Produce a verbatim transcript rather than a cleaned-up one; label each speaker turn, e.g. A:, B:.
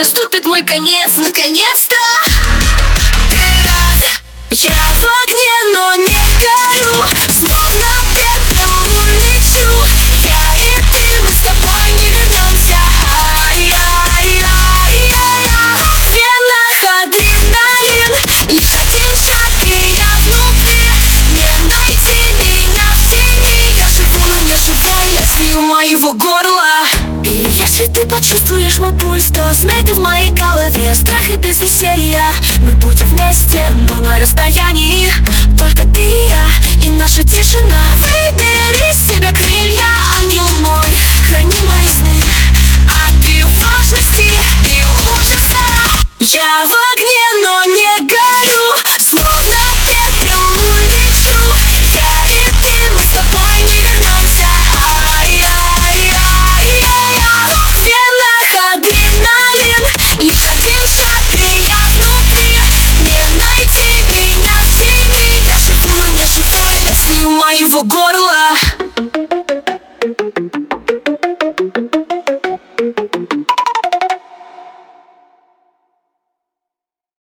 A: наступит мой конец, наконец-то. Я в огне, но не горю, словно пеплом улечу. Я и ты, мы с тобой не вернемся. Ай-яй-яй-яй-яй. В венах адреналин, лишь один шаг, и я внутри. Не найти меня в тени. Я живу, но не живой, я свию моего горла. И если ты почувствуешь мой пульс, то змей ты в моей голове. Страх и без веселья. Мы будем вместе, но на расстоянии. Только ты и я, и наша тишина. Выбери из себя крылья, ангел мой, храни мои сны от тревожности и ужаса. Я в огне, но не горю.